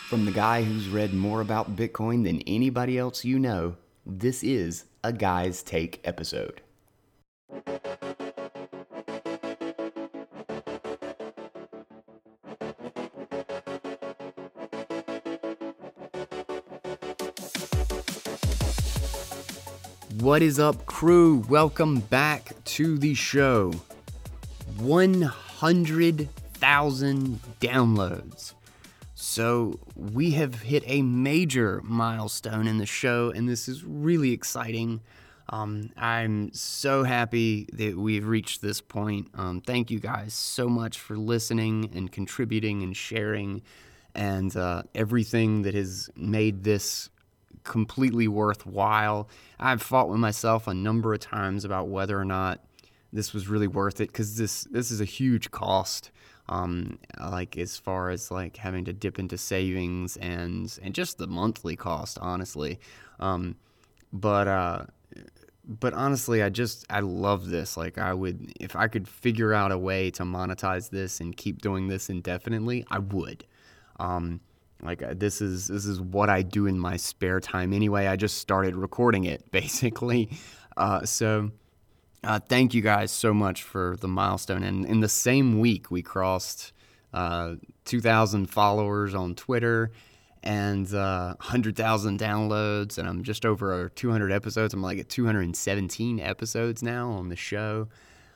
From the guy who's read more about Bitcoin than anybody else you know, this is a Guy's Take episode. What is up, crew? Welcome back to the show. 100,000 downloads. So we have hit a major milestone in the show, and this is really exciting. I'm so happy that we've reached this point. Thank you guys so much for listening and contributing and sharing, and everything that has made this completely worthwhile. I've fought with myself a number of times about whether or not this was really worth it, because this is a huge cost. Like as far as like having to dip into savings and just the monthly cost, honestly. But honestly, I love this. Like if I could figure out a way to monetize this and keep doing this indefinitely, I would. This is what I do in my spare time anyway. I just started recording it basically. Thank you guys so much for the milestone. And in the same week, we crossed 2,000 followers on Twitter and 100,000 downloads. And I'm just over 200 episodes. I'm like at 217 episodes now on the show.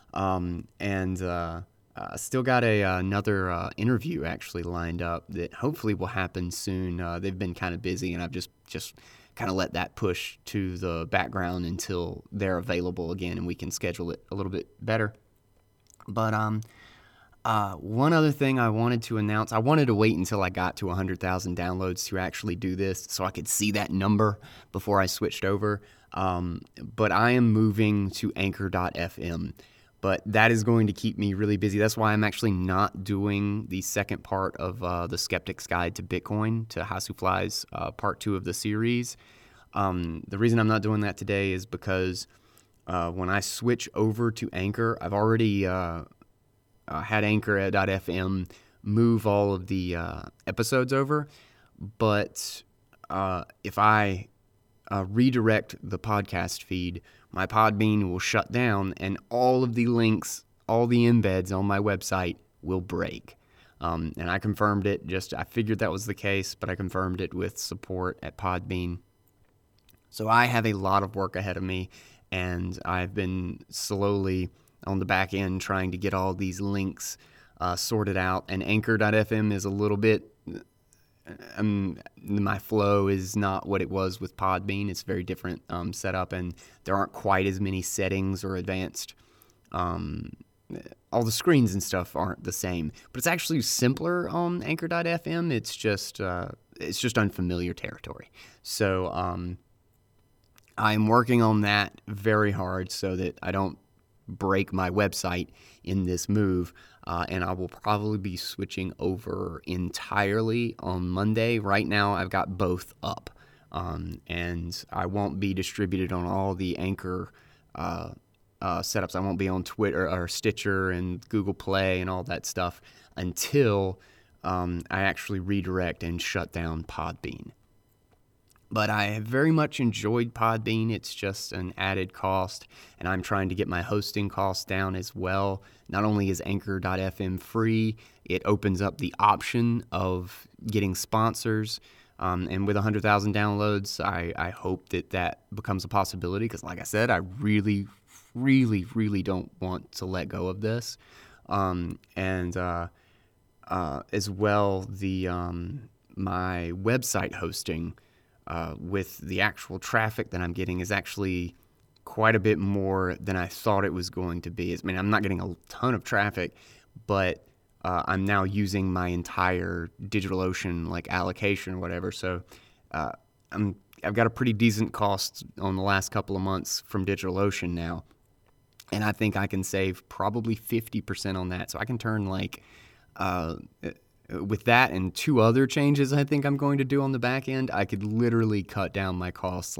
Still got another interview actually lined up that hopefully will happen soon. They've been kind of busy, and I've just kind of let that push to the background until they're available again and we can schedule it a little bit better. But one other thing I wanted to announce, I wanted to wait until I got to 100,000 downloads to actually do this so I could see that number before I switched over. But I am moving to Anchor.fm. But that is going to keep me really busy. That's why I'm actually not doing the second part of the Skeptic's Guide to Bitcoin, to Hasu Fly's part 2 of the series. The reason I'm not doing that today is because when I switch over to Anchor, I've already had Anchor.fm move all of the episodes over. But if I redirect the podcast feed, my Podbean will shut down and all of the links, all the embeds on my website will break. And I confirmed it. I figured that was the case, but I confirmed it with support at Podbean. So I have a lot of work ahead of me, and I've been slowly on the back end trying to get all these links sorted out. And Anchor.fm is a little bit... my flow is not what it was with Podbean. It's a very different setup, and there aren't quite as many settings or advanced. All the screens and stuff aren't the same, but it's actually simpler on Anchor.fm. It's just unfamiliar territory. So I'm working on that very hard so that I don't break my website in this move. And I will probably be switching over entirely on Monday. Right now, I've got both up, and I won't be distributed on all the Anchor setups. I won't be on Twitter or Stitcher and Google Play and all that stuff until I actually redirect and shut down Podbean. But I have very much enjoyed Podbean. It's just an added cost, and I'm trying to get my hosting costs down as well. Not only is Anchor.fm free, it opens up the option of getting sponsors. And with 100,000 downloads, I hope that becomes a possibility, because like I said, I really, really, really don't want to let go of this. As well, my website hosting with the actual traffic that I'm getting is actually quite a bit more than I thought it was going to be. I mean, I'm not getting a ton of traffic, but I'm now using my entire DigitalOcean allocation or whatever. So I've got a pretty decent cost on the last couple of months from DigitalOcean now, and I think I can save probably 50% on that. So I can turn with that and 2 other changes I think I'm going to do on the back end, I could literally cut down my costs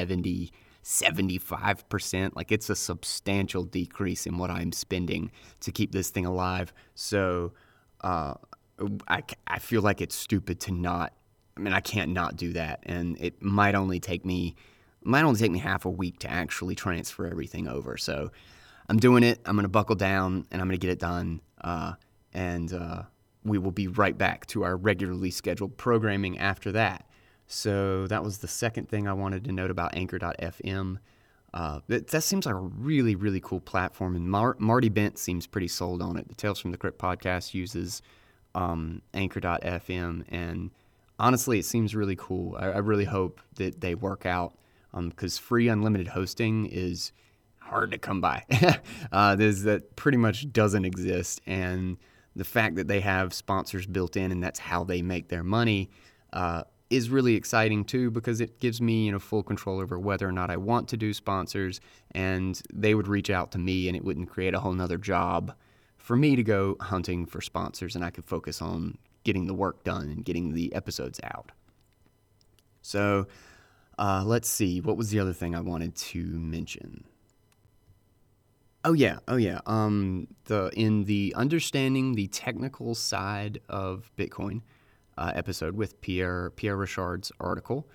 75%. It's a substantial decrease in what I'm spending to keep this thing alive. So I feel like it's stupid to not I mean, I can't not do that, and it might only take me half a week to actually transfer everything over. So I'm doing it. I'm going to buckle down, and I'm going to get it done, and we will be right back to our regularly scheduled programming after that. So that was the second thing I wanted to note about Anchor.fm. That seems like a really, really cool platform, and Marty Bent seems pretty sold on it. The Tales from the Crypt podcast uses Anchor.fm, and honestly, it seems really cool. I really hope that they work out, because free unlimited hosting is hard to come by. That pretty much doesn't exist, and the fact that they have sponsors built in and that's how they make their money is really exciting too, because it gives me full control over whether or not I want to do sponsors, and they would reach out to me and it wouldn't create a whole nother job for me to go hunting for sponsors, and I could focus on getting the work done and getting the episodes out. So let's see, what was the other thing I wanted to mention? Oh yeah. In the Understanding the Technical Side of Bitcoin episode with Pierre Richard's article,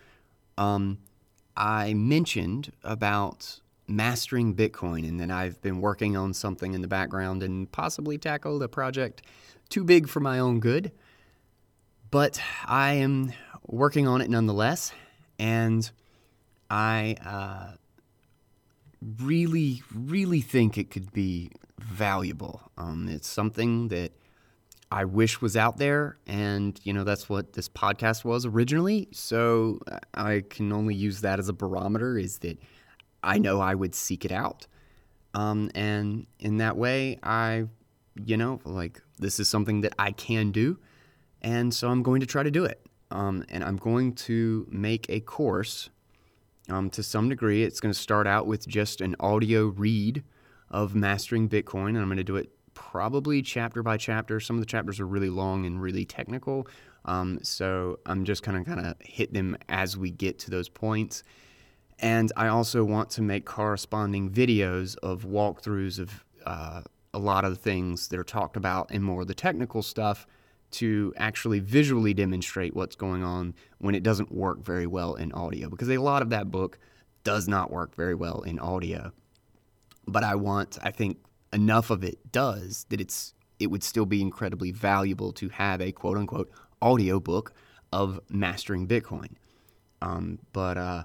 I mentioned about mastering Bitcoin, and then I've been working on something in the background and possibly tackled a project too big for my own good, but I am working on it nonetheless, and I really, really think it could be valuable. It's something that I wish was out there, and that's what this podcast was originally. So I can only use that as a barometer, is that I know I would seek it out, and in that way, this is something that I can do, and so I'm going to try to do it. And I'm going to make a course. To some degree, it's going to start out with just an audio read of Mastering Bitcoin, and I'm going to do it probably chapter by chapter. Some of the chapters are really long and really technical, so I'm just kind of hit them as we get to those points. And I also want to make corresponding videos of walkthroughs of a lot of the things that are talked about and more of the technical stuff, to actually visually demonstrate what's going on when it doesn't work very well in audio, because a lot of that book does not work very well in audio. But I think enough of it does that it would still be incredibly valuable to have a quote-unquote audio book of Mastering Bitcoin. But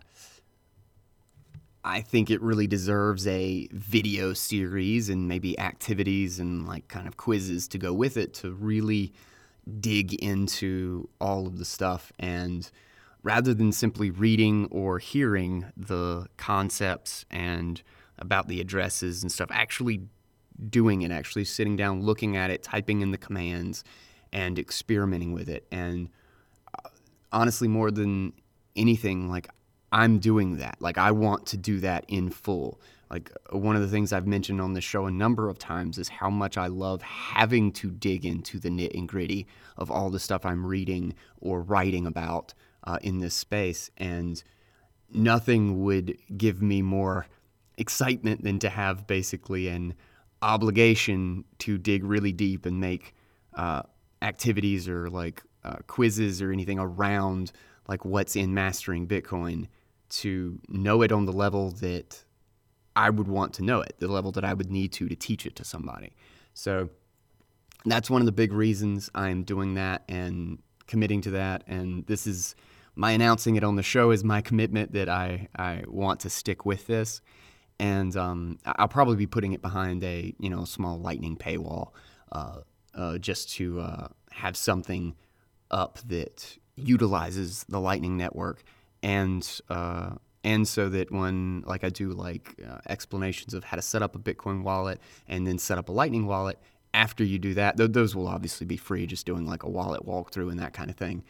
I think it really deserves a video series and maybe activities and kind of quizzes to go with it, to really dig into all of the stuff, and rather than simply reading or hearing the concepts and about the addresses and stuff, actually doing it, actually sitting down, looking at it, typing in the commands, and experimenting with it. And honestly, more than anything, I'm doing that. I want to do that in full. One of the things I've mentioned on this show a number of times is how much I love having to dig into the nit and gritty of all the stuff I'm reading or writing about in this space. And nothing would give me more excitement than to have basically an obligation to dig really deep and make activities or quizzes or anything around what's in Mastering Bitcoin, to know it on the level that I would want to know it, the level that I would need to teach it to somebody. So that's one of the big reasons I'm doing that and committing to that. And this is my announcing it on the show is my commitment that I want to stick with this. And I'll probably be putting it behind a small Lightning paywall, just to have something up that utilizes the Lightning network, and so that when I do explanations of how to set up a Bitcoin wallet and then set up a Lightning wallet, after you do that, those will obviously be free, just doing a wallet walkthrough and that kind of thing.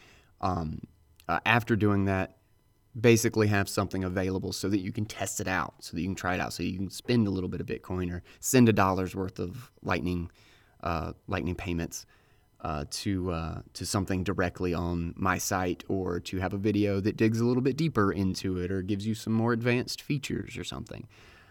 After doing that, basically have something available so that you can test it out, so that you can try it out, so you can spend a little bit of Bitcoin or send $1 worth of Lightning payments to something directly on my site, or to have a video that digs a little bit deeper into it or gives you some more advanced features or something.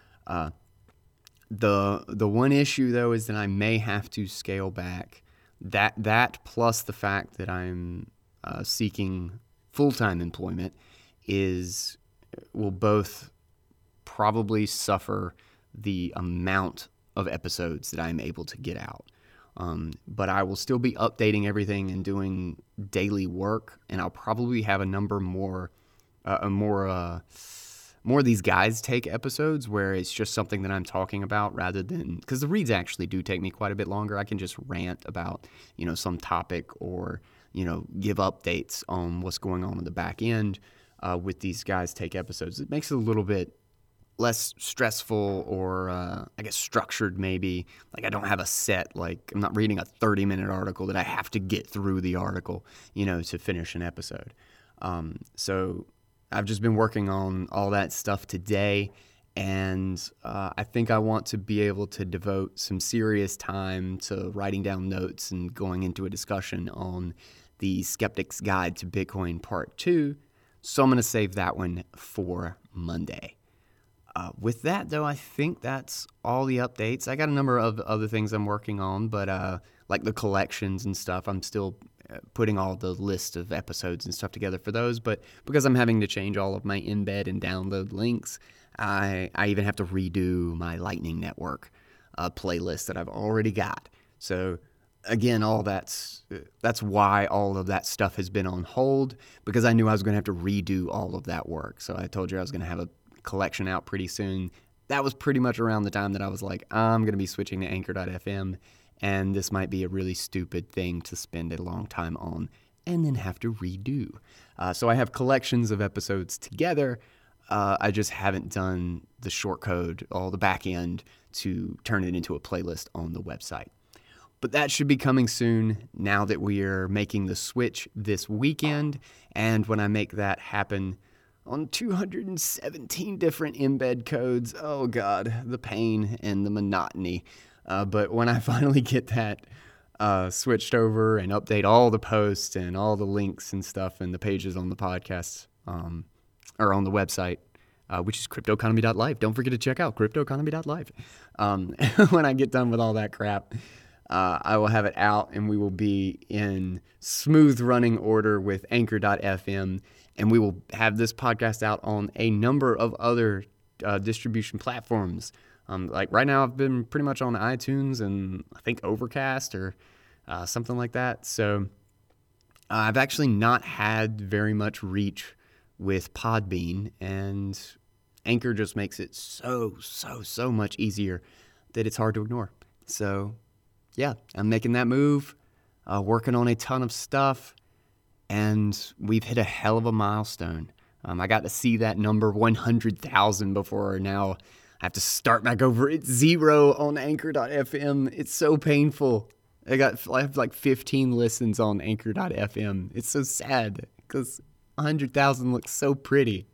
The one issue, though, is that I may have to scale back that plus the fact that I'm seeking full-time employment will both probably suffer the amount of episodes that I'm able to get out. But I will still be updating everything and doing daily work, and I'll probably have a number more of these guys take episodes where it's just something that I'm talking about rather than, because the reads actually do take me quite a bit longer. I can just rant about, some topic or, give updates on what's going on in the back end with these guys take episodes. It makes it a little bit less stressful or, I guess, structured maybe. Like I don't have a set, like I'm not reading a 30-minute article that I have to get through the article, to finish an episode. So I've just been working on all that stuff today, and I think I want to be able to devote some serious time to writing down notes and going into a discussion on the Skeptic's Guide to Bitcoin Part 2, so I'm going to save that one for Monday. With that, though, I think that's all the updates. I got a number of other things I'm working on, but like the collections and stuff, I'm still putting all the list of episodes and stuff together for those. But because I'm having to change all of my embed and download links, I even have to redo my Lightning Network playlist that I've already got. So again, that's why all of that stuff has been on hold, because I knew I was going to have to redo all of that work. So I told you I was going to have a collection out pretty soon. That was pretty much around the time that I was like, I'm going to be switching to Anchor.fm, and this might be a really stupid thing to spend a long time on and then have to redo. So I have collections of episodes together. I just haven't done the short code, all the back end, to turn it into a playlist on the website. But that should be coming soon now that we are making the switch this weekend. And when I make that happen on 217 different embed codes, oh God, the pain and the monotony. But when I finally get that switched over and update all the posts and all the links and stuff and the pages on the podcast or on the website, which is cryptoeconomy.live. Don't forget to check out cryptoeconomy.live. When I get done with all that crap, I will have it out and we will be in smooth running order with Anchor.fm, and we will have this podcast out on a number of other distribution platforms. Like right now, I've been pretty much on iTunes and I think Overcast or something like that. So I've actually not had very much reach with Podbean, and Anchor just makes it so much easier that it's hard to ignore. So yeah, I'm making that move, working on a ton of stuff, and we've hit a hell of a milestone. I got to see that number 100,000 before now. I have to start back over at 0 on Anchor.fm. It's so painful. I have like 15 listens on Anchor.fm. It's so sad because 100,000 looks so pretty.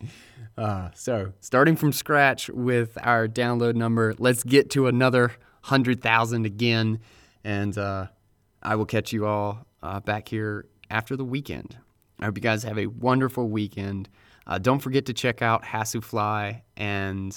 So starting from scratch with our download number, let's get to another 100,000 again. And I will catch you all back here after the weekend. I hope you guys have a wonderful weekend. Don't forget to check out Hasufly and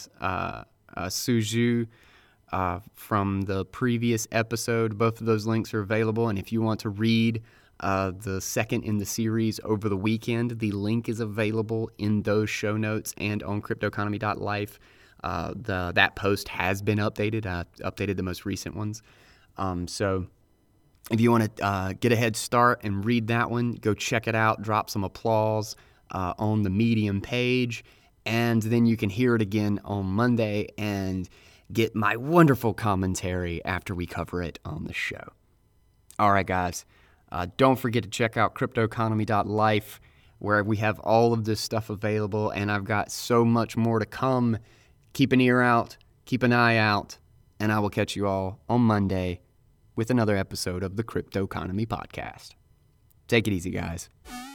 Suju from the previous episode. Both of those links are available. And if you want to read the second in the series over the weekend, the link is available in those show notes and on cryptoeconomy.life. That post has been updated. I updated the most recent ones. So if you want to get a head start and read that one, go check it out. Drop some applause on the Medium page, and then you can hear it again on Monday and get my wonderful commentary after we cover it on the show. All right, guys. Don't forget to check out cryptoeconomy.life, where we have all of this stuff available, and I've got so much more to come. Keep an ear out, keep an eye out, and I will catch you all on Monday with another episode of the Crypto Economy Podcast. Take it easy, guys.